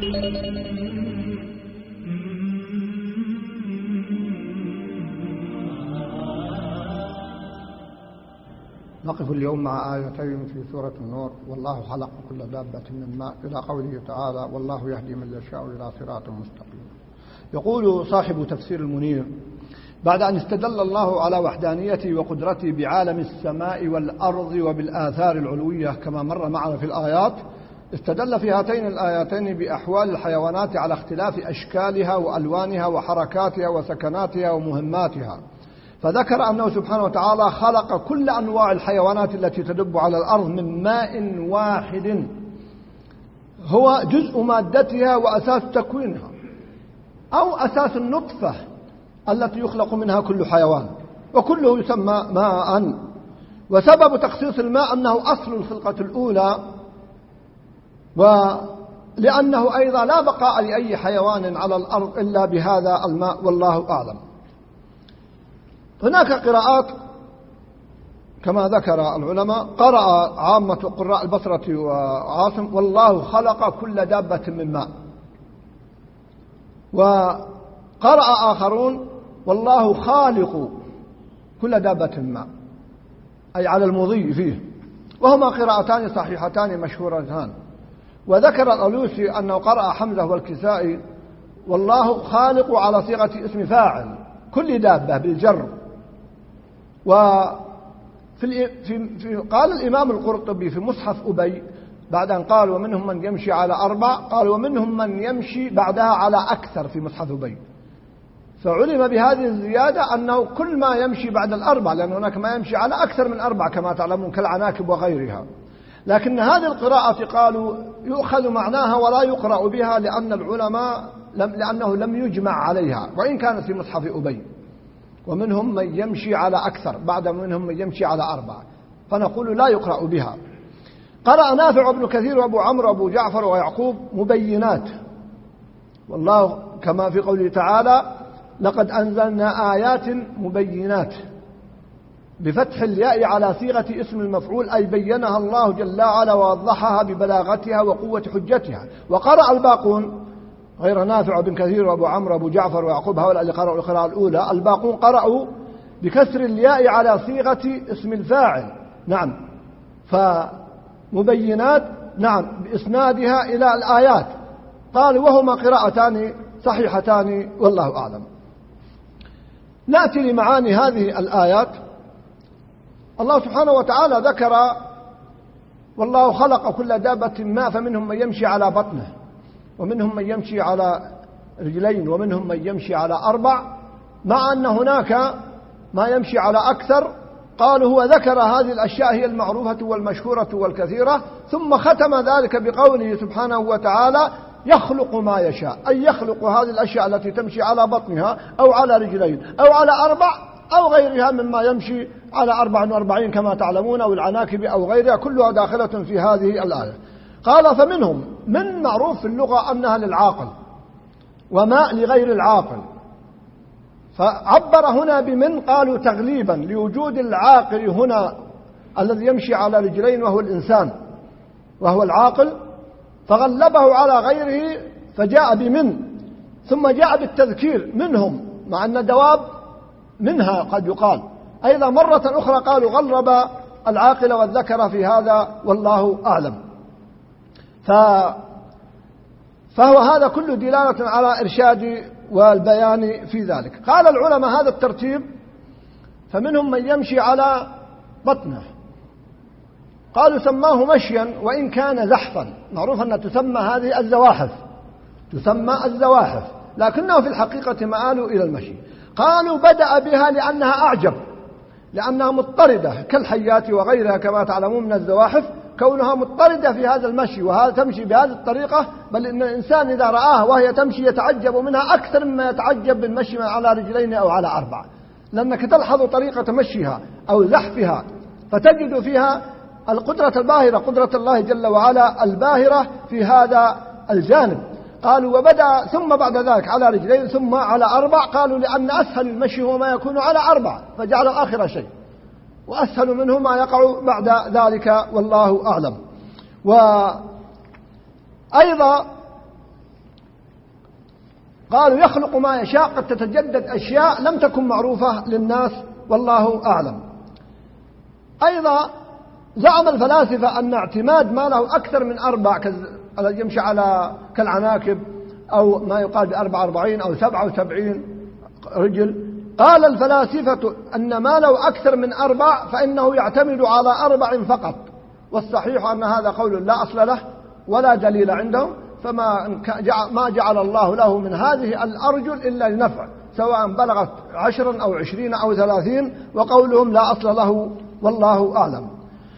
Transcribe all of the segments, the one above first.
نقف اليوم مع آيتين في سورة النور: والله خلق كل دابة من ماء، إلى قوله تعالى: والله يهدي من يشاء إلى صراط مستقيم. يقول صاحب تفسير المنير: بعد أن استدل الله على وحدانيته وقدرته بعالم السماء والأرض وبالآثار العلوية كما مر معنا في الآيات، استدل في هاتين الآيتين بأحوال الحيوانات على اختلاف أشكالها وألوانها وحركاتها وسكناتها ومهماتها، فذكر أنه سبحانه وتعالى خلق كل أنواع الحيوانات التي تدب على الأرض من ماء واحد هو جزء مادتها وأساس تكوينها، أو أساس النطفة التي يخلق منها كل حيوان، وكله يسمى ماء. وسبب تخصيص الماء أنه أصل الخلقة الأولى، ولأنه أيضا لا بقاء لأي حيوان على الأرض إلا بهذا الماء، والله أعلم. هناك قراءات كما ذكر العلماء، قرأ عامة قراء البصرة وعاصم: والله خلق كل دابة من ماء، وقرأ آخرون: والله خالق كل دابة من ماء، أي على المضي فيه، وهما قراءتان صحيحتان مشهورتان. وذكر الألوسي أنه قرأ حمزة والكسائي: والله خالق على صيغة اسم فاعل كل دابة بالجر. قال الإمام القرطبي في مصحف أبي بعد أن قال: ومنهم من يمشي على 4، قال: ومنهم من يمشي بعدها على أكثر في مصحف أبي، فعلم بهذه الزيادة أنه كل ما يمشي بعد 4، لأن هناك ما يمشي على أكثر من 4 كما تعلمون كالعناكب وغيرها. لكن هذه القراءة قالوا يؤخذ معناها ولا يقرأ بها، لأن العلماء لأنه لم يجمع عليها، وإن كانت في مصحف أبي. ومنهم من يمشي على أكثر، بعد منهم من يمشي على 4، فنقول لا يقرأ بها. قرأ نافع وابن كثير وابو عمرو وابو جعفر ويعقوب: مبينات، والله كما في قوله تعالى: لقد أنزلنا آيات مبينات، بفتح الياء على صيغة اسم المفعول، أي بينها الله جل وعلا ووضحها ببلاغتها وقوة حجتها. وقرأ الباقون غير نافع وابن كثير وابو عمرو وابو جعفر ويعقوب، هؤلاء اللي قرأوا القراءة الأولى، الباقون قرأوا بكسر الياء على صيغة اسم الفاعل، نعم، فمبينات، نعم، بإسنادها إلى الآيات. قالوا وهما قراءتان صحيحتان، والله أعلم. نأتي لمعاني هذه الآيات. الله سبحانه وتعالى ذكر: والله خلق كل دابة ماء، فمنهم من يمشي على بطنه، ومنهم من يمشي على رجلين، ومنهم من يمشي على 4، مع أن هناك ما يمشي على أكثر. قالوا هو ذكر هذه الأشياء هي المعروفة والمشهورة والكثيرة، ثم ختم ذلك بقوله سبحانه وتعالى: يخلق ما يشاء، أي يخلق هذه الأشياء التي تمشي على بطنها أو على رجلين أو على 4 أو غيرها مما يمشي على 44 كما تعلمون، أو العناكب أو غيرها، كلها داخلة في هذه الآية. قال: فمنهم، من معروف في اللغة أنها للعاقل، وماء لغير العاقل، فعبر هنا بمن، قالوا تغليبا لوجود العاقل هنا الذي يمشي على رجلين وهو الإنسان وهو العاقل، فغلبه على غيره فجاء بمن، ثم جاء بالتذكير منهم، مع أن الدواب منها قد يقال أيضا مرة أخرى. قالوا غلب العاقل والذكر في هذا، والله أعلم. فهو هذا كله دلالة على إرشاد والبيان في ذلك. قال العلماء هذا الترتيب: فمنهم من يمشي على بطنه، قالوا سماه مشيا وإن كان زحفا، معروف أن تسمى هذه الزواحف، تسمى الزواحف، لكنه في الحقيقة مآلوا إلى المشي. قالوا بدأ بها لأنها أعجب، لأنها مضطردة كالحيات وغيرها كما تعلمون من الزواحف، كونها مضطردة في هذا المشي، وهذا تمشي بهذه الطريقة، بل إن الإنسان إذا رآها وهي تمشي يتعجب منها أكثر مما يتعجب بالمشي على رجلين أو على 4، لأنك تلحظ طريقة مشيها أو زحفها، فتجد فيها القدرة الباهرة، قدرة الله جل وعلا الباهرة في هذا الجانب. قالوا وبدأ ثم بعد ذلك على رجلين ثم على 4، قالوا لأن أسهل المشي هو ما يكون على 4، فجعل آخر شيء، وأسهل منه ما يقع بعد ذلك، والله أعلم. وأيضا قالوا يخلق ما يشاء، قد تتجدد أشياء لم تكن معروفة للناس والله أعلم. أيضا زعم الفلاسفة أن اعتماد ما له أكثر من 4 الذي يمشي على كالعناكب أو ما يقال ب44 أو 77 رجل، قال الفلاسفة أن ما له أكثر من 4 فإنه يعتمد على 4 فقط، والصحيح أن هذا قول لا أصل له ولا دليل عندهم، ما جعل الله له من هذه الأرجل إلا لنفع، سواء بلغت 10 أو 20 أو 30، وقولهم لا أصل له والله أعلم.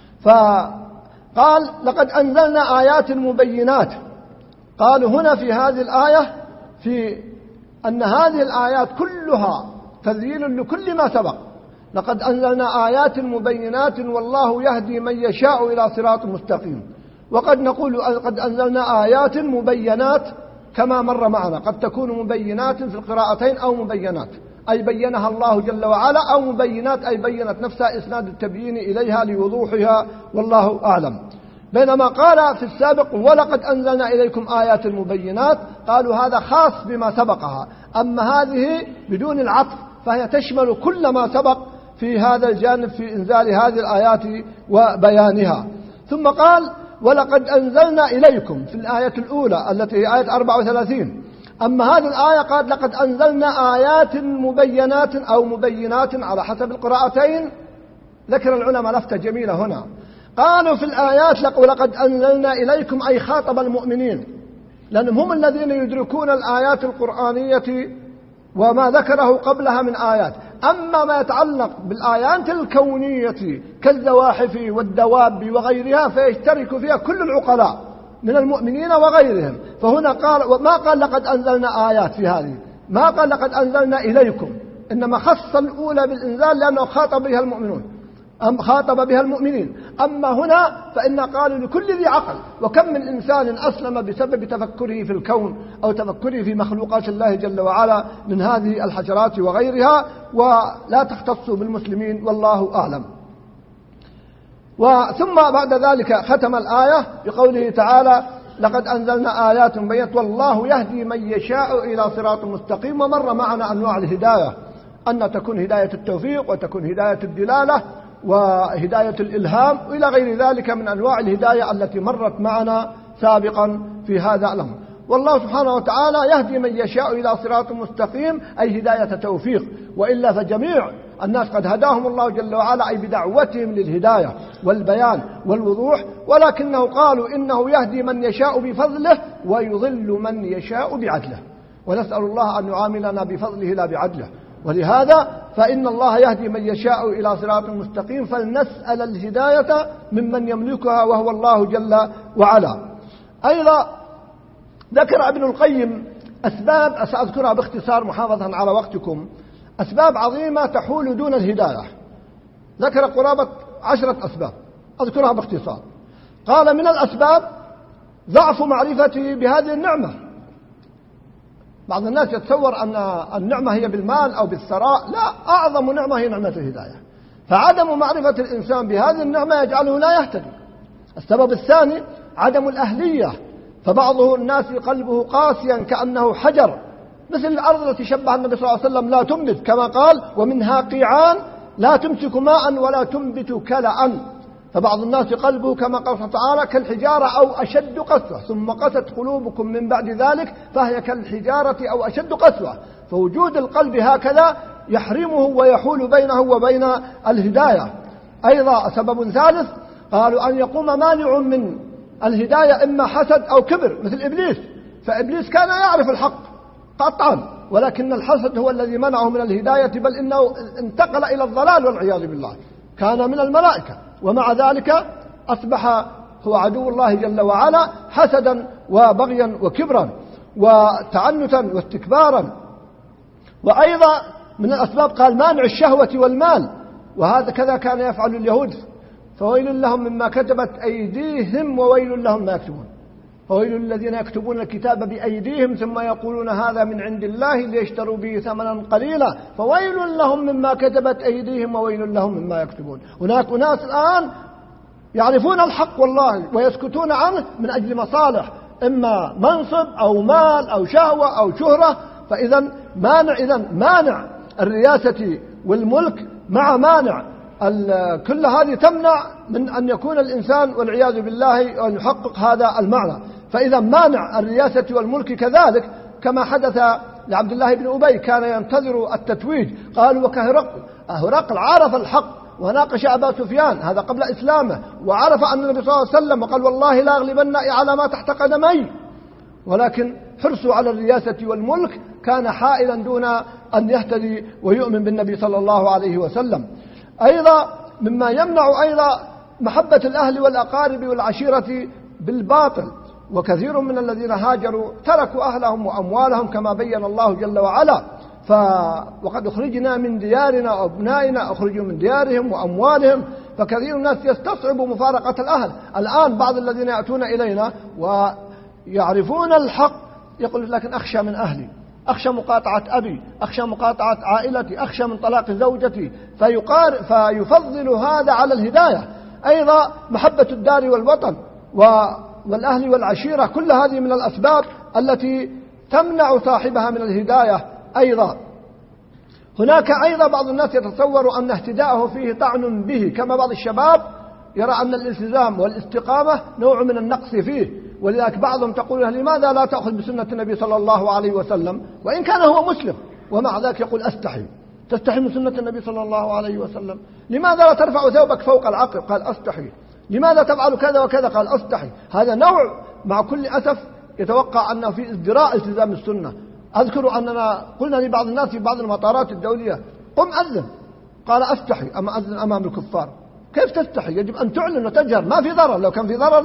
فقال لقد أنزلنا آيات مبينات. قالوا هنا في هذه الآية في أن هذه الآيات كلها تذييل لكل ما سبق. لقد أنزلنا آيات مبينات والله يهدي من يشاء إلى صراط مستقيم. وقد نقول قد أنزلنا آيات مبينات كما مر معنا، قد تكون مبينات في القراءتين أو مبينات أي بينها الله جل وعلا، أو مبينات أي بينت نفسها إسناد التبيين إليها لوضوحها والله أعلم. بينما قال في السابق ولقد أنزلنا إليكم آيات مبينات، قالوا هذا خاص بما سبقها، أما هذه بدون العطف فهي تشمل كل ما سبق في هذا الجانب في إنزال هذه الآيات وبيانها. ثم قال ولقد أنزلنا إليكم في الآية الأولى التي هي آية 34. أما هذه الآية قال لقد أنزلنا آيات مبينات أو مبينات على حسب القراءتين. ذكر العلماء لفتة جميلة هنا، قالوا في الآيات ولقد أنزلنا إليكم أي خاطب المؤمنين، لأنهم هم الذين يدركون الآيات القرآنية وما ذكره قبلها من آيات. أما ما يتعلق بالآيات الكونية كالزواحف والدواب وغيرها فيشترك فيها كل العقلاء من المؤمنين وغيرهم. فهنا قال ما قال لقد أنزلنا آيات في هذه، ما قال لقد أنزلنا إليكم، إنما خص الأولى بالإنزال لأنه خاطب بها المؤمنون خاطب بها المؤمنين. أما هنا فإن قالوا لكل ذي عقل، وكم من إنسان أسلم بسبب تفكره في الكون أو تفكره في مخلوقات الله جل وعلا من هذه الحشرات وغيرها، ولا تختص بالمسلمين والله أعلم. ثم بعد ذلك ختم الآية بقوله تعالى لقد أنزلنا آيات بينات والله يهدي من يشاء إلى صراط مستقيم. ومر معنا أنواع الهداية، أن تكون هداية التوفيق وتكون هداية الدلالة وهداية الإلهام وإلى غير ذلك من أنواع الهداية التي مرت معنا سابقا في هذا الأمر. والله سبحانه وتعالى يهدي من يشاء إلى صراط مستقيم أي هداية توفيق، وإلا فجميع الناس قد هداهم الله جل وعلا أي بدعوتهم للهداية والبيان والوضوح، ولكنه قالوا إنه يهدي من يشاء بفضله ويضل من يشاء بعدله، ونسأل الله أن يعاملنا بفضله لا بعدله. ولهذا فإن الله يهدي من يشاء إلى صراط مستقيم، فلنسأل الهداية ممن يملكها وهو الله جل وعلا. أيضا ذكر ابن القيم أسباب سأذكرها باختصار محافظة على وقتكم، أسباب عظيمة تحول دون الهداية. ذكر قرابة 10 أسباب أذكرها باختصار. قال من الأسباب ضعف معرفتي بهذه النعمة. بعض الناس يتصور أن النعمة هي بالمال أو بالثراء، لا، أعظم نعمة هي نعمة الهداية، فعدم معرفة الإنسان بهذه النعمة يجعله لا يهتدي. السبب الثاني عدم الأهلية، فبعض الناس قلبه قاسيا كأنه حجر، مثل الأرض التي شبه النبي صلى الله عليه وسلم لا تنبت، كما قال ومنها قيعان لا تمسك ماء ولا تنبت كلأ. فبعض الناس قلبه كما قال سبحانه وتعالى كالحجارة أو أشد قسوة، ثم قست قلوبكم من بعد ذلك فهي كالحجارة أو أشد قسوة. فوجود القلب هكذا يحرمه ويحول بينه وبين الهداية. أيضا سبب ثالث قالوا أن يقوم مانع من الهداية إما حسد أو كبر مثل إبليس، فإبليس كان يعرف الحق قطعا، ولكن الحسد هو الذي منعه من الهداية، بل إنه انتقل إلى الضلال والعياذ بالله. كان من الملائكة ومع ذلك أصبح هو عدو الله جل وعلا حسدا وبغيا وكبرا وتعنتا واستكبارا. وأيضا من الأسباب قال مانع الشهوة والمال، وهذا كذا كان يفعل اليهود، فويل لهم مما كتبت أيديهم وويل لهم ما يكتبون. فويل الذين يكتبون الكتاب بأيديهم ثم يقولون هذا من عند الله ليشتروا به ثمنا قليلا فويل لهم مما كتبت أيديهم وويل لهم مما يكتبون. هناك ناس الآن يعرفون الحق والله ويسكتون عنه من أجل مصالح، إما منصب أو مال أو شهوة أو شهرة، فإذا مانع الرياسة والملك مع مانع كل هذه تمنع من أن يكون الإنسان والعياذ بالله أن يحقق هذا المعنى. فإذا مانع الرياسة والملك كذلك كما حدث لعبد الله بن أبي، كان ينتظر التتويج، قالوا هرقل عرف الحق وناقش أبا سفيان، هذا قبل إسلامه، وعرف أن النبي صلى الله عليه وسلم وقال والله لا أغلبن على ما تحت قدمي، ولكن حرصه على الرياسة والملك كان حائلا دون أن يهتدي ويؤمن بالنبي صلى الله عليه وسلم. أيضا مما يمنع أيضا محبة الأهل والأقارب والعشيرة بالباطل، وكثير من الذين هاجروا تركوا أهلهم وأموالهم كما بين الله جل وعلا، وقد أخرجنا من ديارنا وأبنائنا أخرجوا من ديارهم وأموالهم، فكثير من الناس يستصعب مفارقة الأهل. الآن بعض الذين يأتون إلينا ويعرفون الحق يقول لكن أخشى من أهلي، أخشى مقاطعة أبي، أخشى مقاطعة عائلتي، أخشى من طلاق زوجتي، فيفضل هذا على الهداية. أيضا محبة الدار والوطن والأهل والعشيرة، كل هذه من الأسباب التي تمنع صاحبها من الهداية. أيضا هناك أيضا بعض الناس يتصور أن اهتداءه فيه طعن به، كما بعض الشباب يرى أن الالتزام والاستقامة نوع من النقص فيه، ولذلك بعضهم تقول له لماذا لا تأخذ بسنة النبي صلى الله عليه وسلم، وإن كان هو مسلم، ومع ذلك يقول أستحي. تستحي من سنة النبي صلى الله عليه وسلم؟ لماذا لا ترفع ثوبك فوق العقب؟ قال أستحي. لماذا تفعل كذا وكذا؟ قال أستحي. هذا نوع مع كل أسف يتوقع أنه في ازدراء التزام السنة. أذكر أننا قلنا لبعض الناس في بعض المطارات الدولية قم أذن، قال أستحي أما أذن أمام الكفار. كيف تستحي؟ يجب أن تعلن وتجهر، ما في ضرر، لو كان في ضرر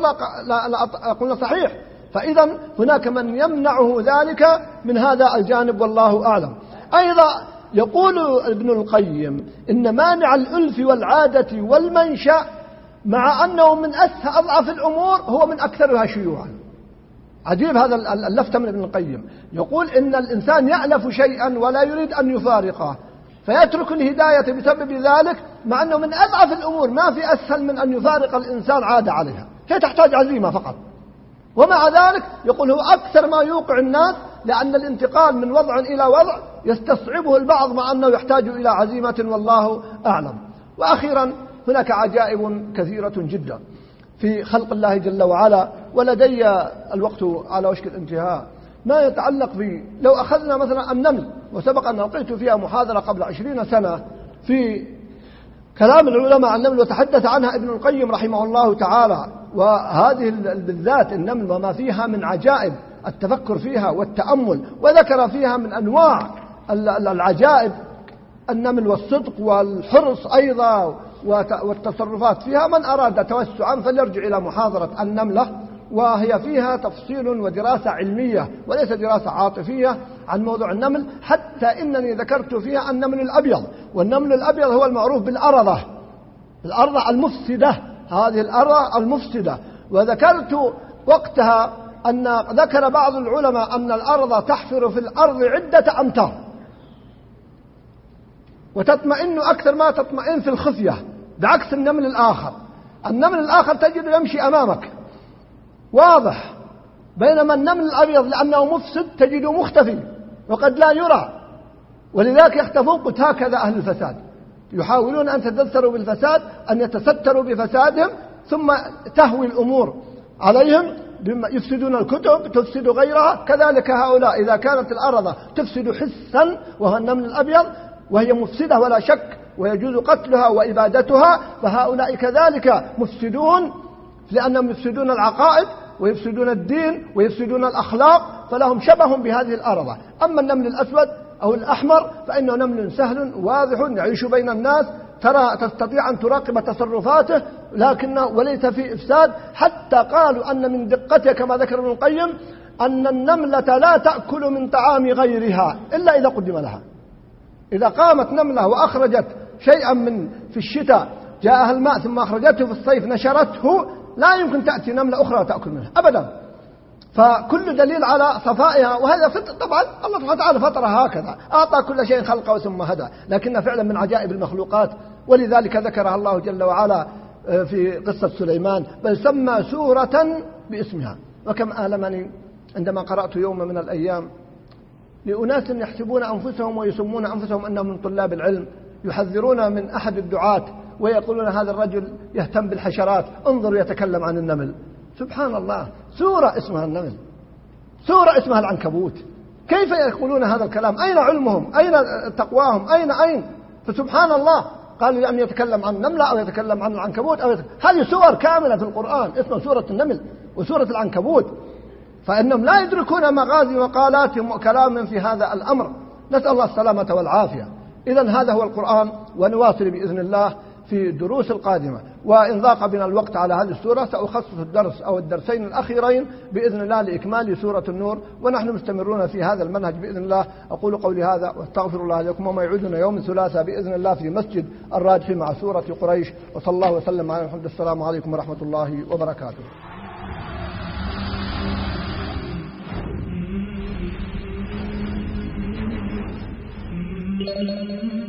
لا قلنا صحيح. فإذا هناك من يمنعه ذلك من هذا الجانب والله أعلم. أيضا يقول ابن القيم إن مانع الألف والعادة والمنشأ مع أنه من أضعف الأمور هو من أكثرها شيوعا. عجيب هذا اللفتة من ابن القيم، يقول إن الإنسان يألف شيئا ولا يريد أن يفارقه فيترك الهداية بسبب ذلك، مع أنه من أضعف الأمور، ما في أسهل من أن يفارق الإنسان عادة عليها، هي تحتاج عزيمة فقط. ومع ذلك يقول هو أكثر ما يوقع الناس، لأن الانتقال من وضع إلى وضع يستصعبه البعض مع أنه يحتاج إلى عزيمة والله أعلم. وأخيرا هناك عجائب كثيرة جدا في خلق الله جل وعلا، ولدي الوقت على وشك الانتهاء، ما يتعلق لو أخذنا مثلا النمل، وسبق أن ألقيت فيها محاضرة قبل 20 سنة في كلام العلماء عن النمل، وتحدث عنها ابن القيم رحمه الله تعالى، وهذه بالذات النمل وما فيها من عجائب التفكر فيها والتأمل، وذكر فيها من أنواع العجائب النمل والصدق والحرص أيضا والتصرفات فيها. من أراد توسعا فليرجع إلى محاضرة النملة، وهي فيها تفصيل ودراسة علمية وليس دراسة عاطفية عن موضوع النمل، حتى إنني ذكرت فيها النمل الأبيض، والنمل الأبيض هو المعروف بالأرضة، الأرضة المفسدة، هذه الأرضة المفسدة. وذكرت وقتها أن ذكر بعض العلماء أن الأرض تحفر في الأرض عدة أمتار وتطمئن أكثر ما تطمئن في الخفية، بعكس النمل الآخر. النمل الآخر تجد يمشي أمامك واضح، بينما النمل الأبيض لأنه مفسد تجده مختفي وقد لا يرى، ولذلك يختفون. قلت هكذا أهل الفساد يحاولون أن يتدثروا بالفساد، أن يتستروا بفسادهم، ثم تهوي الأمور عليهم، يفسدون الكتب تفسد غيرها. كذلك هؤلاء إذا كانت الأرض تفسد حسا وهو النمل الأبيض وهي مفسدة ولا شك ويجوز قتلها وإبادتها، فهؤلاء كذلك مفسدون، لأنهم يفسدون العقائد ويفسدون الدين ويفسدون الأخلاق، فلهم شبه بهذه الأرض. أما النمل الأسود أو الأحمر فإنه نمل سهل واضح يعيش بين الناس، تستطيع أن تراقب تصرفاته لكنه وليس فيه إفساد. حتى قالوا أن من دقته كما ذكر ابن القيم أن النملة لا تأكل من طعام غيرها إلا إذا قدم لها. إذا قامت نملة وأخرجت شيئا في الشتاء جاءها الماء ثم أخرجته في الصيف نشرته، لا يمكن تأتي نملة أخرى تأكل منها أبدا. فكل دليل على صفائها، وهذا طبعا الله سبحانه وتعالى فطرها هكذا، أعطى كل شيء خلقه ثم هدى، لكن فعلا من عجائب المخلوقات. ولذلك ذكرها الله جل وعلا في قصة سليمان، بل سمى سورة باسمها. وكم آلمني عندما قرأت يوم من الأيام لأناس يحسبون أنفسهم ويسمون أنفسهم أنهم من طلاب العلم، يحذرون من أحد الدعاة ويقولون هذا الرجل يهتم بالحشرات، انظر يتكلم عن النمل. سبحان الله، سورة اسمها النمل، سورة اسمها العنكبوت، كيف يقولون هذا الكلام؟ أين علمهم؟ أين تقواهم؟ أين؟ فسبحان الله، قالوا أن يتكلم عن النملة أو يتكلم عن العنكبوت هذه سور كاملة في القرآن اسمها سورة النمل وسورة العنكبوت، فإنهم لا يدركون مغازي مقالاتهم وكلامهم في هذا الأمر. نسأل الله السلامة والعافية. إذن هذا هو القرآن، ونواصل بإذن الله في الدروس القادمة. وإن ضاق بنا الوقت على هذه السورة سأخصص الدرس أو الدرسين الأخيرين بإذن الله لإكمال سورة النور، ونحن مستمرون في هذا المنهج بإذن الله. أقول قولي هذا واستغفر الله لكم، وما يعودنا يوم الثلاثاء بإذن الله في مسجد الراجح مع سورة قريش. وصلى الله وسلم على محمد. السلام عليكم ورحمة الله وبركاته. Thank you.